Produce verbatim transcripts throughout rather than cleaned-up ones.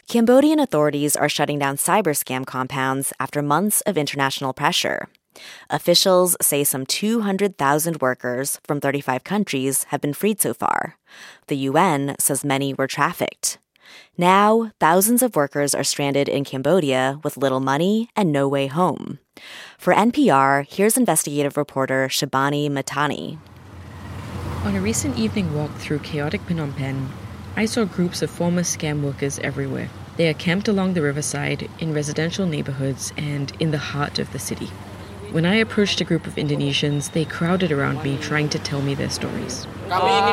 Cambodian authorities are shutting down cyber scam compounds after months of international pressure. Officials say some two hundred thousand workers from thirty-five countries have been freed so far. The U N says many were trafficked. Now, thousands of workers are stranded in Cambodia with little money and no way home. For N P R, here's investigative reporter Shabani Matani. On a recent evening walk through chaotic Phnom Penh, I saw groups of former scam workers everywhere. They are camped along the riverside, in residential neighborhoods, and in the heart of the city. When I approached a group of Indonesians, they crowded around me trying to tell me their stories. In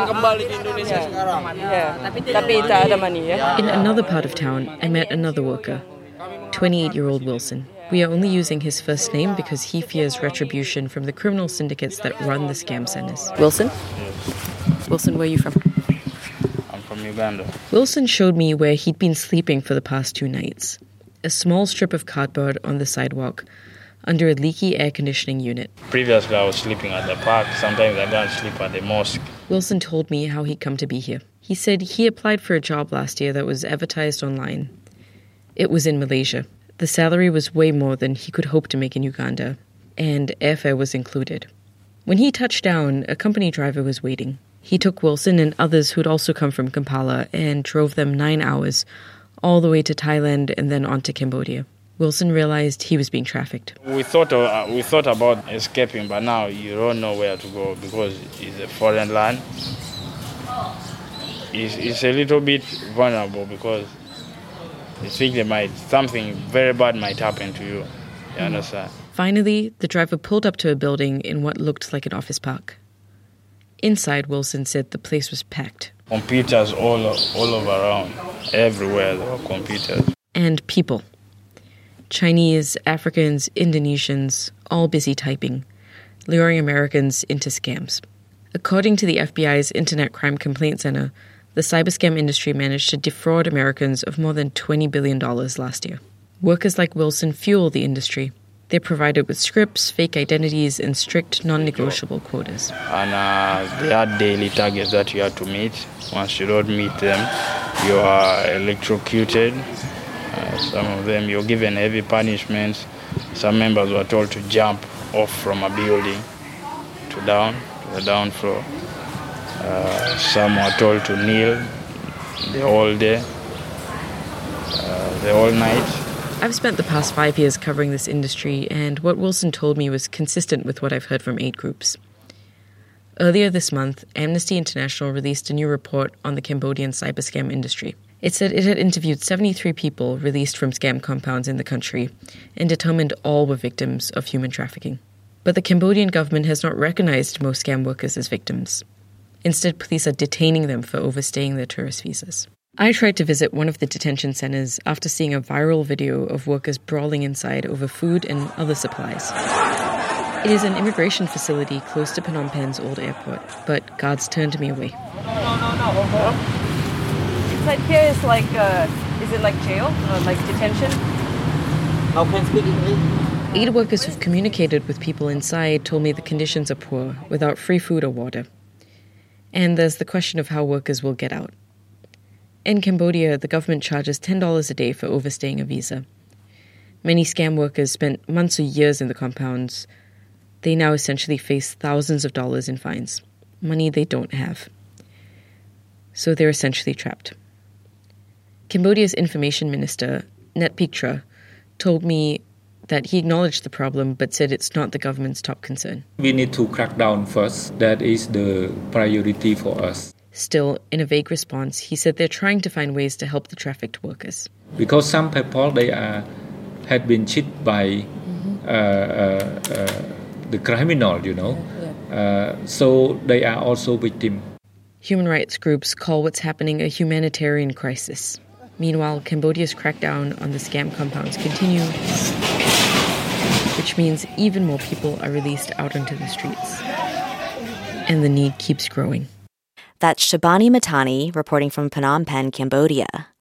another part of town, I met another worker, twenty-eight-year-old Wilson. We are only using his first name because he fears retribution from the criminal syndicates that run the scam centers. Wilson? Yes. Wilson, where are you from? I'm from Uganda. Wilson showed me where he'd been sleeping for the past two nights. A small strip of cardboard on the sidewalk, under a leaky air conditioning unit. Previously, I was sleeping at the park. Sometimes I go and sleep at the mosque. Wilson told me how he'd come to be here. He said he applied for a job last year that was advertised online. It was in Malaysia. The salary was way more than he could hope to make in Uganda, and airfare was included. When he touched down, a company driver was waiting. He took Wilson and others who'd also come from Kampala and drove them nine hours, all the way to Thailand and then on to Cambodia. Wilson realized he was being trafficked. We thought uh, we thought about escaping, but now you don't know where to go because it's a foreign land. It's, it's a little bit vulnerable because you think they might, something very bad might happen to you. You understand? Finally, the driver pulled up to a building in what looked like an office park. Inside, Wilson said the place was packed. Computers all all over around, everywhere there were computers. And people. Chinese, Africans, Indonesians, all busy typing, luring Americans into scams. According to the F B I's Internet Crime Complaint Center, the cyber scam industry managed to defraud Americans of more than twenty billion dollars last year. Workers like Wilson fuel the industry. They're provided with scripts, fake identities, and strict non-negotiable quotas. And uh, there are daily targets that you have to meet. Once you don't meet them, you are electrocuted. Uh, some of them, you're given heavy punishments. Some members were told to jump off from a building to down, to the down floor. Uh, some were told to kneel the whole day, uh, the whole night. I've spent the past five years covering this industry, and what Wilson told me was consistent with what I've heard from aid groups. Earlier this month, Amnesty International released a new report on the Cambodian cyber scam industry. It said it had interviewed seventy-three people released from scam compounds in the country and determined all were victims of human trafficking. But the Cambodian government has not recognized most scam workers as victims. Instead, police are detaining them for overstaying their tourist visas. I tried to visit one of the detention centers after seeing a viral video of workers brawling inside over food and other supplies. It is an immigration facility close to Phnom Penh's old airport, but guards turned me away. No, no, no, no. Inside here is like, uh, is it like jail, uh, like detention? How can speak English? Aid workers who've communicated with people inside told me the conditions are poor, without free food or water. And there's the question of how workers will get out. In Cambodia, the government charges ten dollars a day for overstaying a visa. Many scam workers spent months or years in the compounds. They now essentially face thousands of dollars in fines, money they don't have. So they're essentially trapped. Cambodia's information minister, Net Piktra, told me that he acknowledged the problem but said it's not the government's top concern. We need to crack down first. That is the priority for us. Still, in a vague response, he said they're trying to find ways to help the trafficked workers. Because some people, they are, had been cheated by mm-hmm. uh, uh, uh, the criminal, you know. Yeah, yeah. Uh, so they are also victims. Human rights groups call what's happening a humanitarian crisis. Meanwhile, Cambodia's crackdown on the scam compounds continue, which means even more people are released out onto the streets. And the need keeps growing. That's Shabani Matani reporting from Phnom Penh, Cambodia.